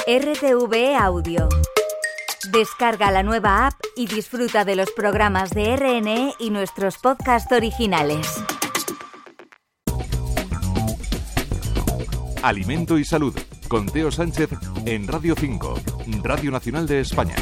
RTV Audio. Descarga la nueva app y disfruta de los programas de RNE y nuestros podcasts originales. Alimento y Salud, con Teo Sánchez en Radio 5, Radio Nacional de España.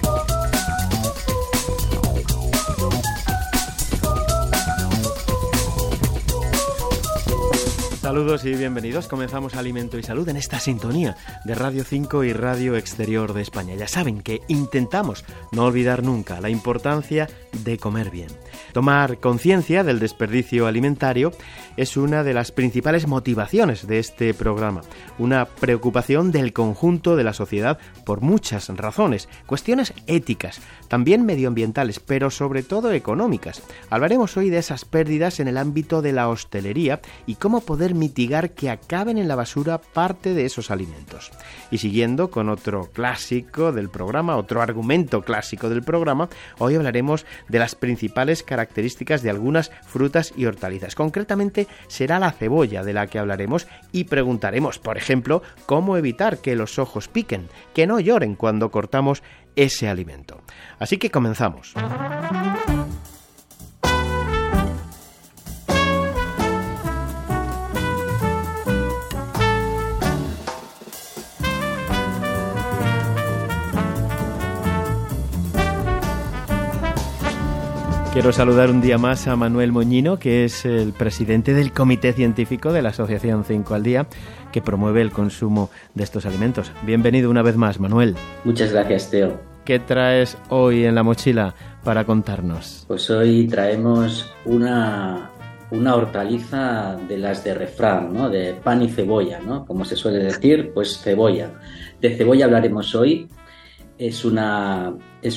Saludos y bienvenidos. Comenzamos Alimento y Salud en esta sintonía de Radio 5 y Radio Exterior de España. Ya saben que intentamos no olvidar nunca la importancia de comer bien. Tomar conciencia del desperdicio alimentario es una de las principales motivaciones de este programa. Una preocupación del conjunto de la sociedad por muchas razones. Cuestiones éticas, también medioambientales, pero sobre todo económicas. Hablaremos hoy de esas pérdidas en el ámbito de la hostelería y cómo poder mitigar que acaben en la basura parte de esos alimentos. Y siguiendo con otro clásico del programa, otro argumento clásico del programa, hoy hablaremos de las principales características de algunas frutas y hortalizas. Concretamente será la cebolla de la que hablaremos y preguntaremos, por ejemplo, cómo evitar que los ojos piquen, que no lloren cuando cortamos ese alimento. Así que comenzamos. Quiero saludar un día más a Manuel Moñino, que es el presidente del Comité Científico de la Asociación 5 al Día, que promueve el consumo de estos alimentos. Bienvenido una vez más, Manuel. Muchas gracias, Teo. ¿Qué traes hoy en la mochila para contarnos? Pues hoy traemos una hortaliza de las de refrán, ¿no? De pan y cebolla, ¿no? Como se suele decir, pues cebolla. De cebolla hablaremos hoy. Es una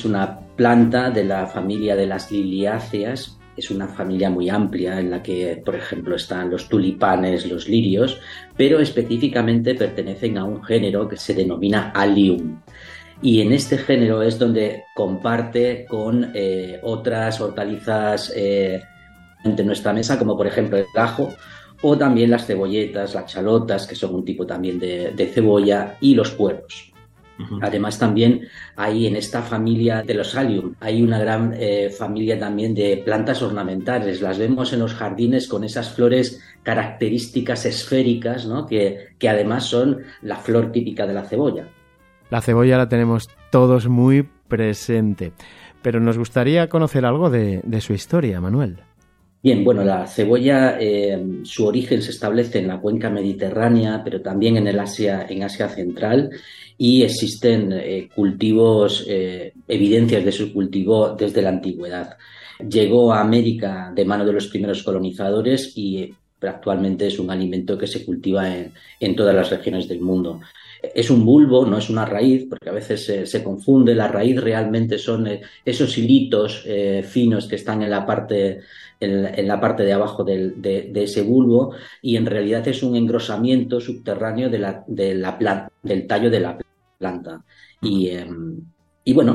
planta de la familia de las liliáceas. Es una familia muy amplia en la que, por ejemplo, están los tulipanes, los lirios, pero específicamente pertenecen a un género que se denomina Allium. Y en este género es donde comparte con otras hortalizas de nuestra mesa, como por ejemplo el ajo, o también las cebolletas, las chalotas, que son un tipo también de cebolla, y los puerros. Además también hay en esta familia de los Allium, hay una gran familia también de plantas ornamentales. Las vemos en los jardines con esas flores características esféricas, ¿no? que además son la flor típica de la cebolla. La cebolla la tenemos todos muy presente, pero nos gustaría conocer algo de su historia, Manuel. Bien, bueno, la cebolla, su origen se establece en la cuenca mediterránea, pero también en Asia central, y existen cultivos, evidencias de su cultivo desde la antigüedad. Llegó a América de mano de los primeros colonizadores y actualmente es un alimento que se cultiva en todas las regiones del mundo. Es un bulbo, no es una raíz, porque a veces se confunde. La raíz realmente son esos hilitos finos que están en la parte de abajo de ese bulbo, y en realidad es un engrosamiento subterráneo del tallo de la planta. Y bueno,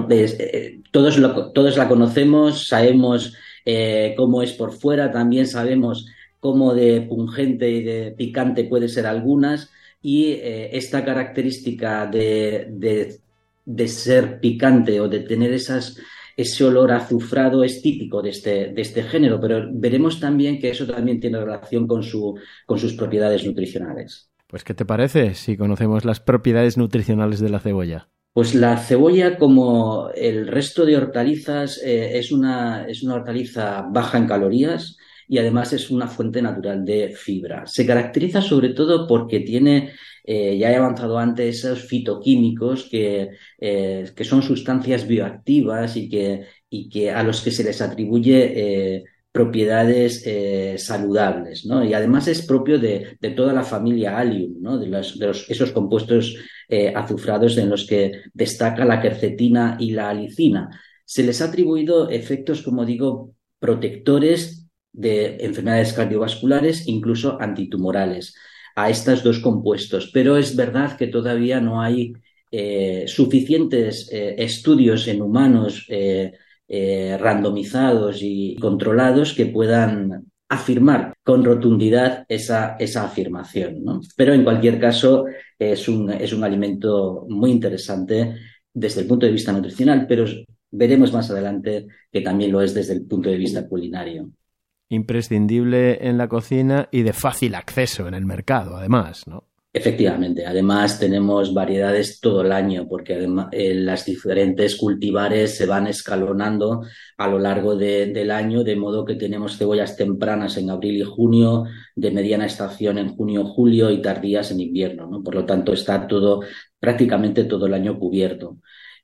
todos la conocemos, sabemos cómo es por fuera, también sabemos cómo de pungente y de picante puede ser algunas. Y esta característica de ser picante o de tener ese olor azufrado es típico de este género, pero veremos también que eso también tiene relación con sus propiedades nutricionales. Pues, ¿qué te parece si conocemos las propiedades nutricionales de la cebolla? Pues la cebolla, como el resto de hortalizas, es una hortaliza baja en calorías, y además es una fuente natural de fibra. Se caracteriza sobre todo porque tiene, ya he avanzado antes, esos fitoquímicos que son sustancias bioactivas y que a los que se les atribuye propiedades saludables, ¿no? Y además es propio de toda la familia Allium, ¿no? Esos compuestos azufrados en los que destaca la quercetina y la alicina. Se les ha atribuido efectos, como digo, protectores de enfermedades cardiovasculares, incluso antitumorales, a estos dos compuestos. Pero es verdad que todavía no hay suficientes estudios en humanos randomizados y controlados que puedan afirmar con rotundidad esa afirmación, ¿no? Pero en cualquier caso es un alimento muy interesante desde el punto de vista nutricional, pero veremos más adelante que también lo es desde el punto de vista culinario. Imprescindible en la cocina y de fácil acceso en el mercado, además, ¿no? Efectivamente, además tenemos variedades todo el año porque además, las diferentes cultivares se van escalonando a lo largo del año, de modo que tenemos cebollas tempranas en abril y junio, de mediana estación en junio o julio y tardías en invierno, ¿no? Por lo tanto, está prácticamente todo el año cubierto.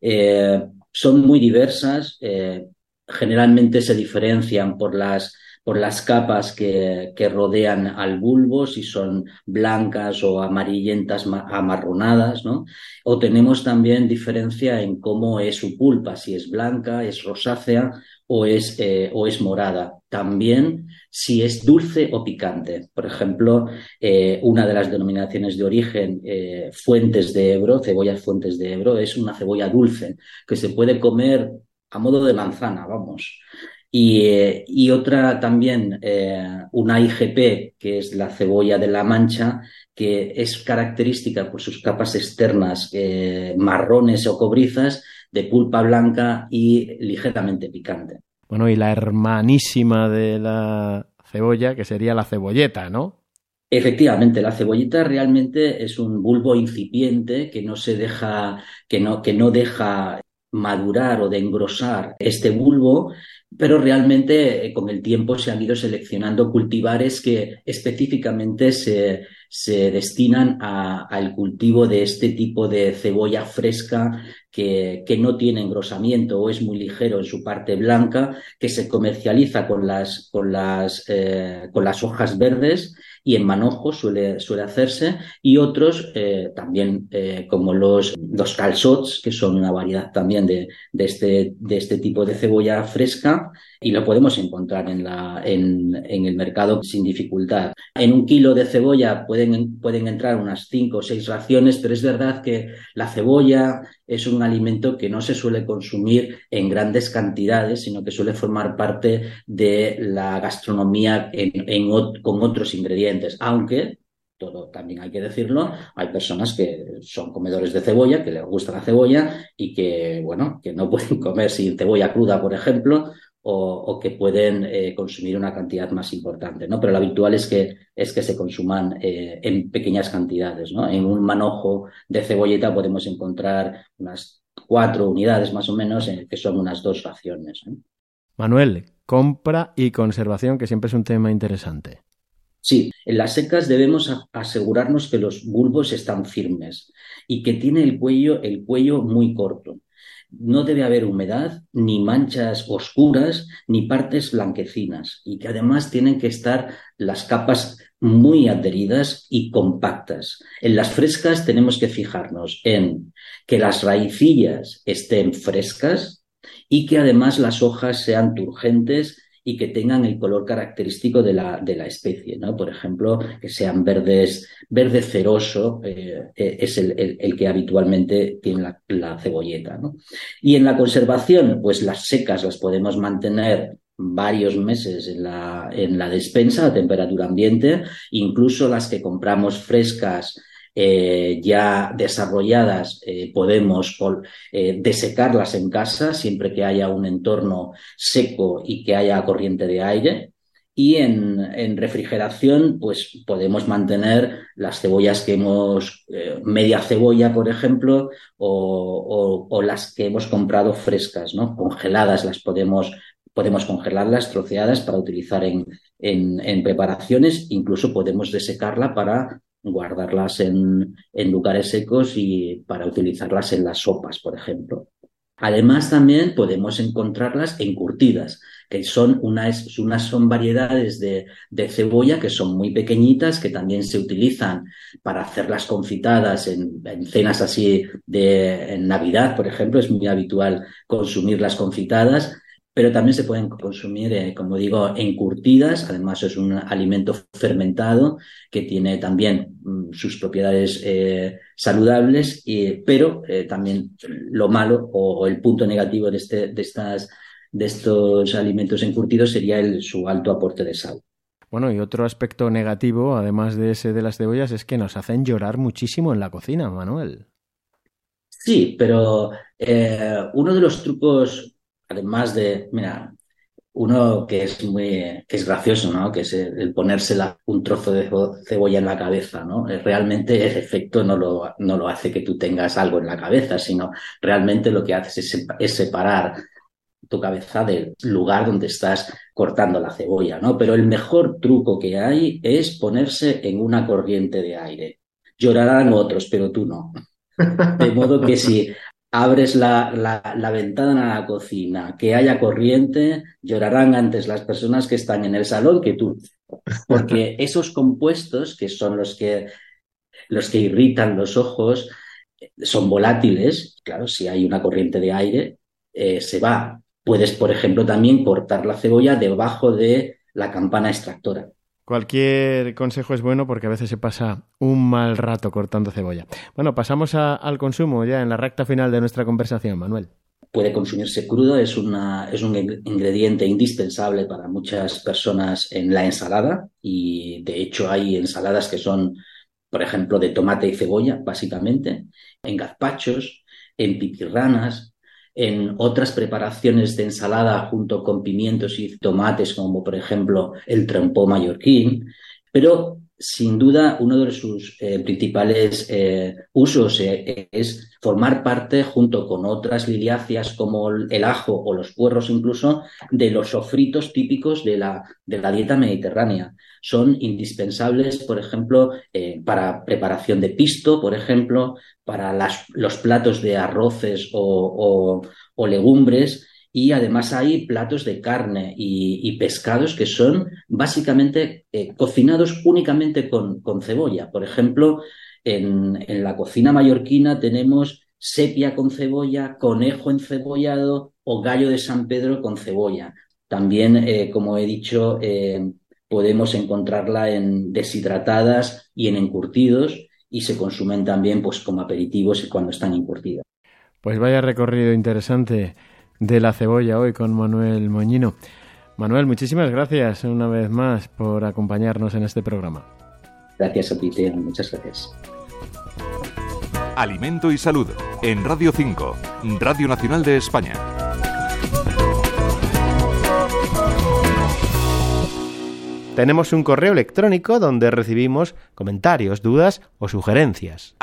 Son muy diversas, generalmente se diferencian por las capas que rodean al bulbo, si son blancas o amarillentas amarronadas, ¿no? O tenemos también diferencia en cómo es su pulpa, si es blanca, es rosácea o es morada. También si es dulce o picante. Por ejemplo, una de las denominaciones de origen, Fuentes de Ebro, cebollas Fuentes de Ebro, es una cebolla dulce que se puede comer a modo de manzana, vamos. Y otra también, una IGP, que es la cebolla de la Mancha, que es característica por sus capas externas marrones o cobrizas, de pulpa blanca y ligeramente picante. Bueno, y la hermanísima de la cebolla, que sería la cebolleta, ¿no? Efectivamente, la cebolleta realmente es un bulbo incipiente que no deja madurar o de engrosar este bulbo, pero realmente con el tiempo se han ido seleccionando cultivares que específicamente se destinan al cultivo de este tipo de cebolla fresca que no tiene engrosamiento o es muy ligero en su parte blanca, que se comercializa con las hojas verdes y en manojo suele hacerse, y otros también como los calçots, que son una variedad también de este tipo de cebolla fresca, y lo podemos encontrar en el mercado sin dificultad. En 1 kilo de cebolla pueden entrar unas 5 o 6 raciones, pero es verdad que la cebolla es un alimento que no se suele consumir en grandes cantidades, sino que suele formar parte de la gastronomía con otros ingredientes, aunque todo también hay que decirlo, hay personas que son comedores de cebolla, que les gusta la cebolla y que no pueden comer sin cebolla cruda, por ejemplo, o que pueden consumir una cantidad más importante, ¿no? Pero lo habitual es que se consuman en pequeñas cantidades, ¿no? En un manojo de cebolleta podemos encontrar unas 4 unidades más o menos, que son unas 2 raciones, ¿no? Manuel, compra y conservación, que siempre es un tema interesante. Sí, en las secas debemos asegurarnos que los bulbos están firmes y que tiene el cuello muy corto. No debe haber humedad, ni manchas oscuras, ni partes blanquecinas, y que además tienen que estar las capas muy adheridas y compactas. En las frescas tenemos que fijarnos en que las raicillas estén frescas y que además las hojas sean turgentes y que tengan el color característico de la especie, ¿no? Por ejemplo, que sean verde ceroso, es el que habitualmente tiene la cebolleta, ¿no? Y en la conservación, pues las secas las podemos mantener varios meses en la despensa a temperatura ambiente, incluso las que compramos frescas ya desarrolladas, podemos desecarlas en casa siempre que haya un entorno seco y que haya corriente de aire. Y en refrigeración, pues podemos mantener las cebollas que media cebolla, por ejemplo, o las que hemos comprado frescas, ¿no? Congeladas, podemos congelarlas, troceadas, para utilizar en preparaciones. Incluso podemos desecarla para guardarlas en lugares secos y para utilizarlas en las sopas, por ejemplo. Además, también podemos encontrarlas encurtidas, que son son variedades de cebolla que son muy pequeñitas, que también se utilizan para hacer las confitadas en cenas así en Navidad, por ejemplo. Es muy habitual consumir las confitadas, pero también se pueden consumir, como digo, encurtidas. Además, es un alimento fermentado que tiene también sus propiedades saludables, pero también lo malo o el punto negativo de estos alimentos encurtidos sería su alto aporte de sal. Bueno, y otro aspecto negativo, además de ese de las cebollas, es que nos hacen llorar muchísimo en la cocina, Manuel. Sí, pero uno de los trucos, además de, mira, uno que es gracioso, ¿no? Que es el ponerse un trozo de cebolla en la cabeza, ¿no? Realmente ese efecto no lo hace que tú tengas algo en la cabeza, sino realmente lo que haces es separar tu cabeza del lugar donde estás cortando la cebolla, ¿no? Pero el mejor truco que hay es ponerse en una corriente de aire. Llorarán otros, pero tú no. De modo que si abres la ventana a la cocina, que haya corriente, llorarán antes las personas que están en el salón que tú. Porque esos compuestos, que son los que irritan los ojos, son volátiles. Claro, si hay una corriente de aire, se va. Puedes, por ejemplo, también cortar la cebolla debajo de la campana extractora. Cualquier consejo es bueno porque a veces se pasa un mal rato cortando cebolla. Bueno, pasamos al consumo ya en la recta final de nuestra conversación, Manuel. Puede consumirse crudo, es un ingrediente indispensable para muchas personas en la ensalada y de hecho hay ensaladas que son, por ejemplo, de tomate y cebolla, básicamente, en gazpachos, en pipirranas, en otras preparaciones de ensalada junto con pimientos y tomates, como por ejemplo el trompó mallorquín, pero sin duda uno de sus principales usos es formar parte, junto con otras liliáceas como el ajo o los puerros incluso, de los sofritos típicos de la dieta mediterránea. Son indispensables, por ejemplo, para preparación de pisto, por ejemplo, para los platos de arroces o legumbres, y además hay platos de carne y pescados que son básicamente cocinados únicamente con cebolla. Por ejemplo, en la cocina mallorquina tenemos sepia con cebolla, conejo encebollado o gallo de San Pedro con cebolla. También, como he dicho, podemos encontrarla en deshidratadas y en encurtidos, y se consumen también pues como aperitivos cuando están encurtidas. Pues vaya recorrido interesante de la cebolla hoy con Manuel Moñino. Manuel, muchísimas gracias una vez más por acompañarnos en este programa. Gracias a ti, Teo. Muchas gracias. Alimento y Salud, en Radio 5, Radio Nacional de España. Tenemos un correo electrónico donde recibimos comentarios, dudas o sugerencias.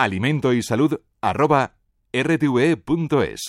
alimentoysalud@rtve.es.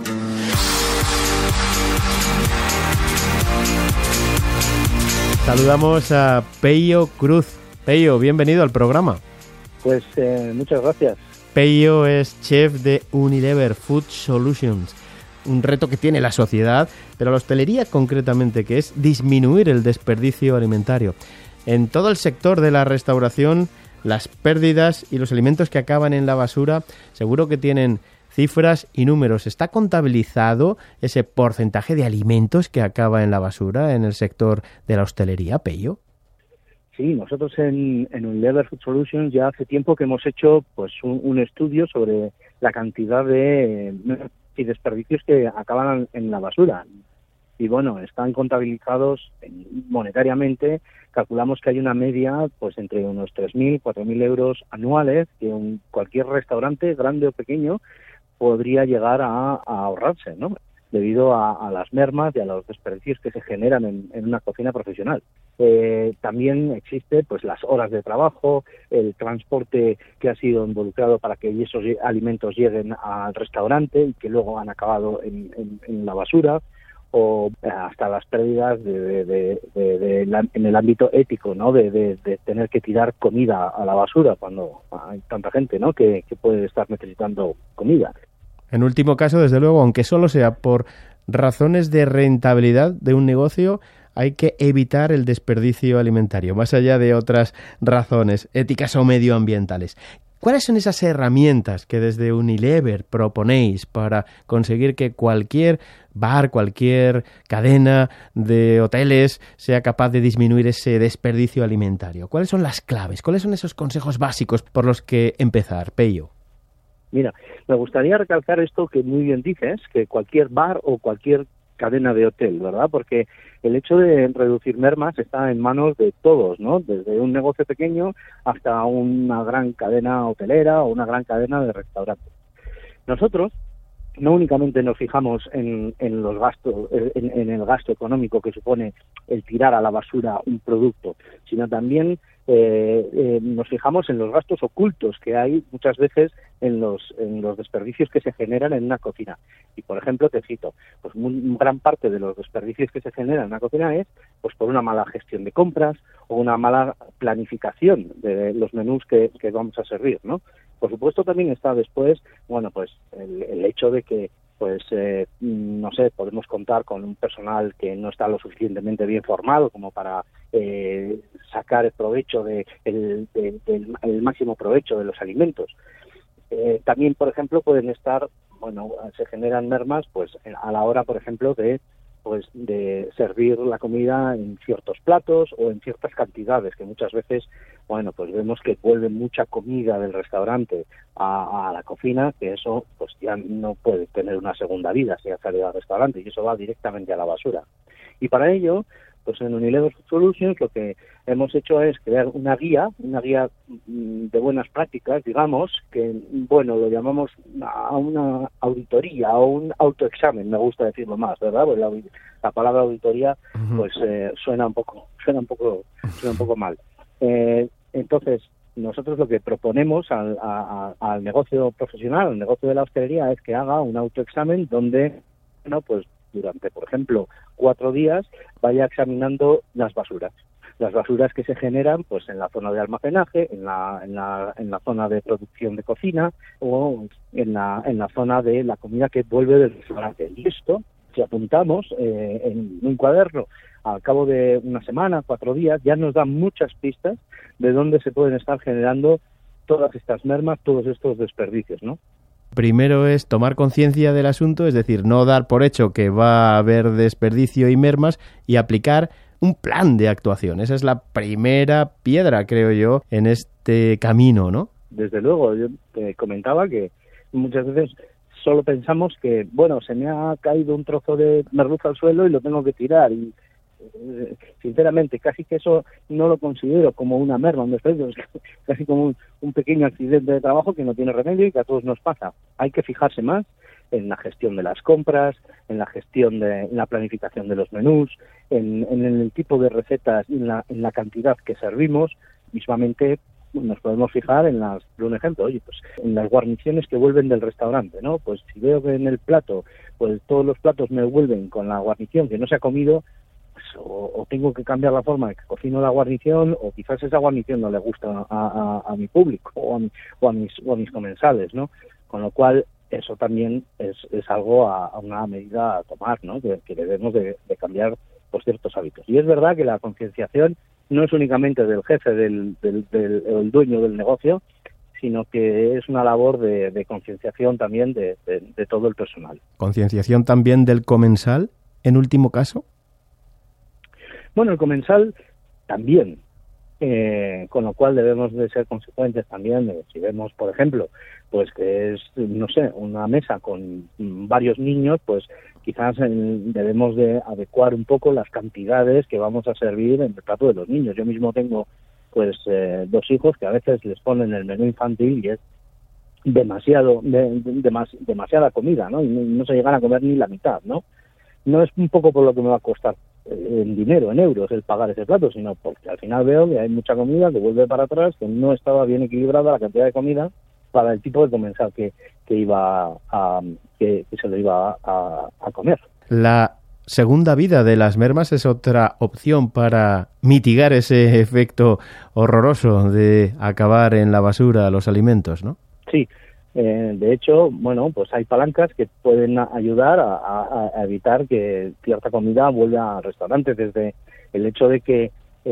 Saludamos a Peyo Cruz. Peyo, bienvenido al programa. Pues muchas gracias. Peyo es chef de Unilever Food Solutions. Un reto que tiene la sociedad, pero la hostelería concretamente, que es disminuir el desperdicio alimentario. En todo el sector de la restauración, las pérdidas y los alimentos que acaban en la basura seguro que tienen cifras y números. ¿Está contabilizado ese porcentaje de alimentos que acaba en la basura en el sector de la hostelería, Peyo? Sí, nosotros en Unilever Food Solutions ya hace tiempo que hemos hecho pues un estudio sobre la cantidad de desperdicios que acaban en la basura. Y bueno, están contabilizados monetariamente. Calculamos que hay una media pues entre unos 3.000, 4.000 euros anuales que cualquier restaurante, grande o pequeño, podría llegar a ahorrarse, ¿no? Debido a las mermas y a los desperdicios que se generan en una cocina profesional. También existe pues las horas de trabajo, el transporte que ha sido involucrado para que esos alimentos lleguen al restaurante y que luego han acabado en la basura, o hasta las pérdidas en el ámbito ético, ¿no? De tener que tirar comida a la basura cuando hay tanta gente, ¿no? que puede estar necesitando comida. En último caso, desde luego, aunque solo sea por razones de rentabilidad de un negocio, hay que evitar el desperdicio alimentario, más allá de otras razones éticas o medioambientales. ¿Cuáles son esas herramientas que desde Unilever proponéis para conseguir que cualquier bar, cualquier cadena de hoteles sea capaz de disminuir ese desperdicio alimentario? ¿Cuáles son las claves? ¿Cuáles son esos consejos básicos por los que empezar, Peyo? Mira, me gustaría recalcar esto que muy bien dices, que cualquier bar o cualquier cadena de hotel, ¿verdad? Porque el hecho de reducir mermas está en manos de todos, ¿no? Desde un negocio pequeño hasta una gran cadena hotelera o una gran cadena de restaurantes. Nosotros no únicamente nos fijamos en los gastos, en el gasto económico que supone el tirar a la basura un producto, sino también nos fijamos en los gastos ocultos que hay muchas veces en los desperdicios que se generan en una cocina. Y por ejemplo, te cito, pues gran parte de los desperdicios que se generan en una cocina es pues por una mala gestión de compras o una mala planificación de los menús que vamos a servir, ¿no? Por supuesto también está después, bueno, pues el hecho de que pues no sé, podemos contar con un personal que no está lo suficientemente bien formado como para sacar el provecho el máximo provecho de los alimentos. También, por ejemplo, pueden estar, bueno, se generan mermas pues a la hora, por ejemplo, de servir la comida en ciertos platos o en ciertas cantidades, que muchas veces, bueno, pues vemos que vuelve mucha comida del restaurante a la cocina, que eso pues ya no puede tener una segunda vida si ha salido al restaurante, y eso va directamente a la basura. Y para ello, pues en Unilever Food Solutions lo que hemos hecho es crear una guía de buenas prácticas, digamos, que, bueno, lo llamamos a una auditoría o un autoexamen, me gusta decirlo más, ¿verdad? Porque la palabra auditoría, pues suena un poco mal. Entonces, nosotros lo que proponemos al negocio profesional, al negocio de la hostelería, es que haga un autoexamen donde, bueno, pues durante, por ejemplo, 4 días vaya examinando las basuras que se generan pues en la zona de almacenaje, en la zona de producción de cocina o en la zona de la comida que vuelve del restaurante. Y esto, si apuntamos en un cuaderno al cabo de una semana, 4 días, ya nos da muchas pistas de dónde se pueden estar generando todas estas mermas, todos estos desperdicios, ¿no? Primero es tomar conciencia del asunto, es decir, no dar por hecho que va a haber desperdicio y mermas, y aplicar un plan de actuación. Esa es la primera piedra, creo yo, en este camino, ¿no? Desde luego, yo te comentaba que muchas veces solo pensamos que, bueno, se me ha caído un trozo de merluza al suelo y lo tengo que tirar, y sinceramente casi que eso no lo considero como una merma, un desperdicio, es casi como un pequeño accidente de trabajo que no tiene remedio y que a todos nos pasa. Hay que fijarse más en la gestión de las compras, en la gestión en la planificación de los menús, en el tipo de recetas y en la cantidad que servimos. Mismamente nos podemos fijar por un ejemplo, oye, pues en las guarniciones que vuelven del restaurante, ¿no? Pues si veo que en el plato, pues todos los platos me vuelven con la guarnición que no se ha comido, o tengo que cambiar la forma de que cocino la guarnición, o quizás esa guarnición no le gusta a mi público o a mis comensales, ¿no? Con lo cual eso también es algo a una medida a tomar, ¿no? Que debemos de cambiar pues ciertos hábitos. Y es verdad que la concienciación no es únicamente del jefe, del dueño del negocio, sino que es una labor de concienciación también de todo el personal. ¿Concienciación también del comensal, en último caso? Bueno, el comensal también, con lo cual debemos de ser consecuentes también. Si vemos, por ejemplo, pues que es, no sé, una mesa con varios niños, pues quizás debemos de adecuar un poco las cantidades que vamos a servir en el plato de los niños. Yo mismo tengo pues 2 hijos que a veces les ponen el menú infantil y es demasiada comida, ¿no? Y no se llegan a comer ni la mitad, ¿no? No es un poco por lo que me va a costar en dinero, en euros, el pagar ese plato, sino porque al final veo que hay mucha comida que vuelve para atrás, que no estaba bien equilibrada la cantidad de comida para el tipo de comensal que se lo iba a comer. La segunda vida de las mermas es otra opción para mitigar ese efecto horroroso de acabar en la basura los alimentos, ¿no? Sí. De hecho, bueno, pues hay palancas que pueden ayudar a evitar que cierta comida vuelva al restaurante, desde el hecho de que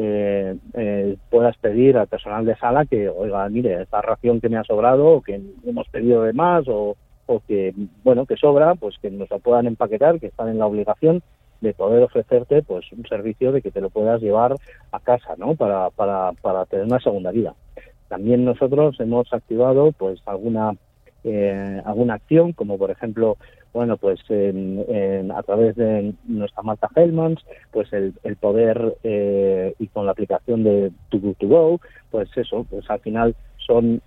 puedas pedir al personal de sala que, oiga, mire, esta ración que me ha sobrado o que hemos pedido de más o que, bueno, que sobra, pues que nos lo puedan empaquetar, que están en la obligación de poder ofrecerte pues un servicio de que te lo puedas llevar a casa, ¿no? Para tener una segunda vida. También nosotros hemos activado pues alguna alguna acción, como por ejemplo, bueno, pues a través de nuestra marca Hellmann's, pues el poder, y con la aplicación de Too Good To Go, pues eso, pues al final son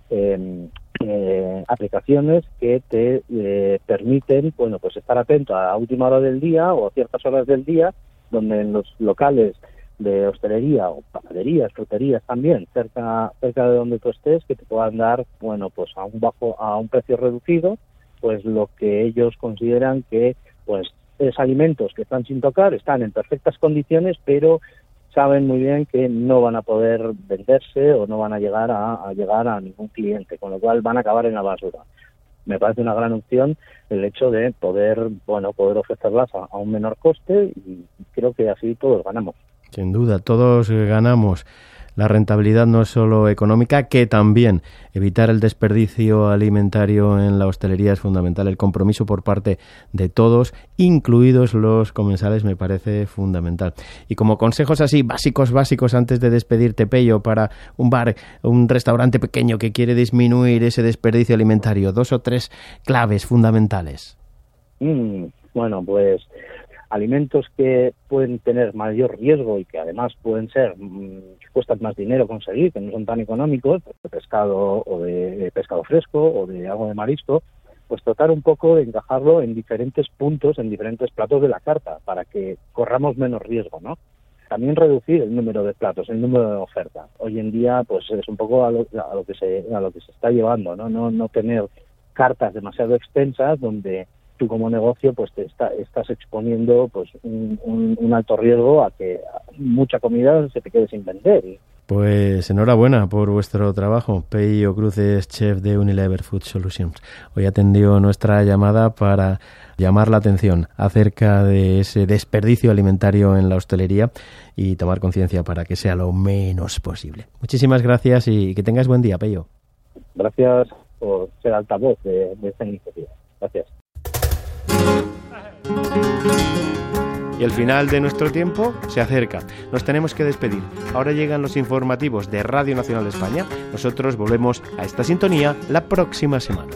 aplicaciones que te permiten, bueno, pues estar atento a última hora del día o a ciertas horas del día, donde en los locales de hostelería o panaderías, fruterías también, cerca de donde tú estés, que te puedan dar, bueno, pues a un precio reducido, pues lo que ellos consideran que, pues, es alimentos que están sin tocar, están en perfectas condiciones, pero saben muy bien que no van a poder venderse o no van a llegar a ningún cliente, con lo cual van a acabar en la basura. Me parece una gran opción el hecho de poder ofrecerlas a un menor coste, y creo que así todos ganamos. Sin duda, todos ganamos. La rentabilidad no es solo económica, que también evitar el desperdicio alimentario en la hostelería es fundamental. El compromiso por parte de todos, incluidos los comensales, me parece fundamental. Y como consejos así básicos antes de despedirte, Pello, para un bar, un restaurante pequeño que quiere disminuir ese desperdicio alimentario, 2 o 3 claves fundamentales. Bueno, pues alimentos que pueden tener mayor riesgo y que además pueden ser que cuestan más dinero conseguir, que no son tan económicos, de pescado o de pescado fresco o de algo de marisco, pues tratar un poco de encajarlo en diferentes puntos, en diferentes platos de la carta, para que corramos menos riesgo, ¿no? También reducir el número de platos, el número de oferta. Hoy en día, pues es un poco a lo que se está llevando, ¿no? No tener cartas demasiado extensas donde tú como negocio pues te estás exponiendo pues un alto riesgo a que mucha comida se te quede sin vender. Pues enhorabuena por vuestro trabajo. Pello Cruz es chef de Unilever Food Solutions. Hoy atendió nuestra llamada para llamar la atención acerca de ese desperdicio alimentario en la hostelería y tomar conciencia para que sea lo menos posible. Muchísimas gracias y que tengas buen día, Pello. Gracias por ser altavoz de esta iniciativa. Gracias. Y el final de nuestro tiempo se acerca. Nos tenemos que despedir. Ahora llegan los informativos de Radio Nacional de España. Nosotros volvemos a esta sintonía la próxima semana.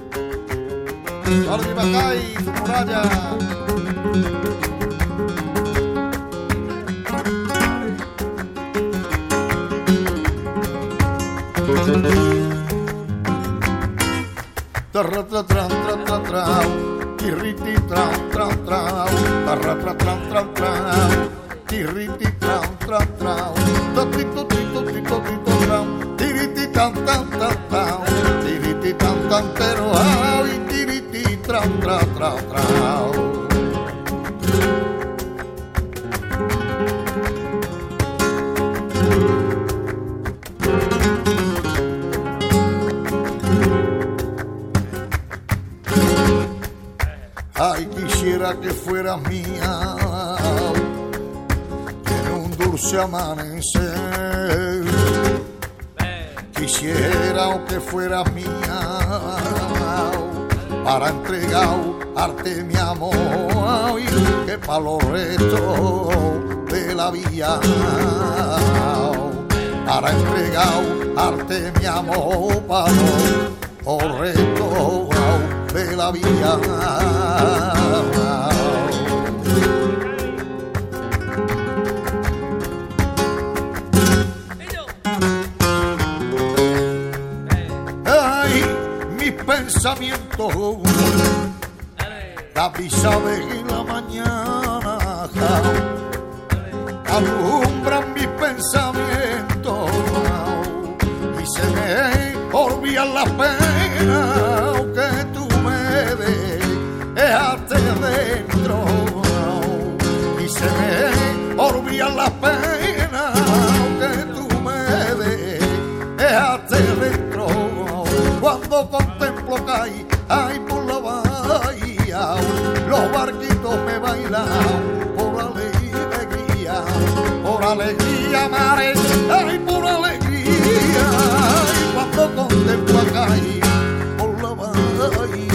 Tirriti trau trau trau, tarra trau trau trau trau, tirriti trau trau trau, totito tito tito tito trau, tiriti tan tan tan trau, tiriti tan tan pero ay, tiriti trau trau trau trau. Ay, quisiera que fueras mía en un dulce amanecer. Quisiera que fueras mía para entregarte mi amor, ay, que pa' los restos de la vida, para entregarte mi amor para los restos de la vida. Ay, mis pensamientos, la brisa de la mañana alumbran mis pensamientos y se me olvidan las penas que tú dejaste dentro y se me olvidan las penas que tú me dejaste dentro. Cuando contemplo que hay por la bahía, los barquitos me bailan por alegría, mares, ay, por alegría. Y cuando contemplo acá por la bahía.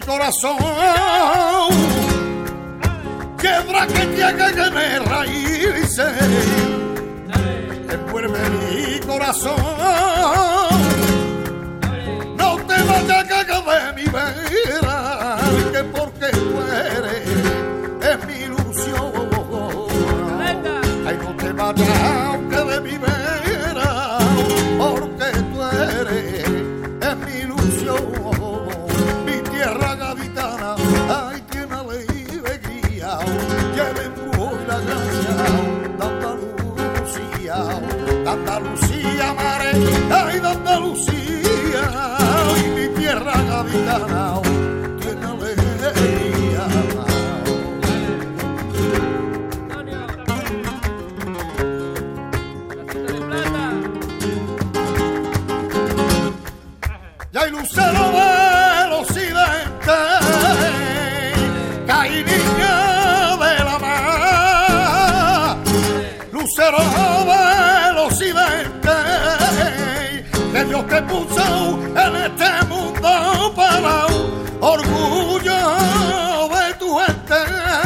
corazón, piedra que tiene raíces, envuelve mi corazón. No te vayas de mi vera, que porque tú eres es mi ilusión. Ay, no te vayas que de mi vera, porque tú eres es mi ilusión. Mi tierra gaditana, ay, tiene alegría, lleva embrujo y la gracia de Andalucía, mare, ay, de Andalucía, ay, mi tierra gaditana tiene alegría. Ya hay lucero del occidente, caí niña de la mar, lucero del occidente, que Dios te puso en este mundo para orgullo de tu gente,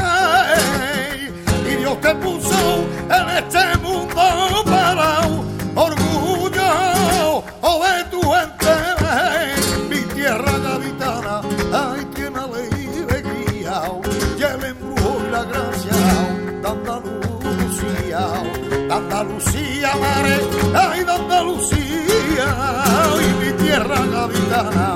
y Dios te puso en este mundo para orgullo de tu gente. Mi tierra gaditana, ay, tiene alegría, y el embrujo y la gracia de Andalucía, mare, ay, de Andalucía, ay, mi tierra gaditana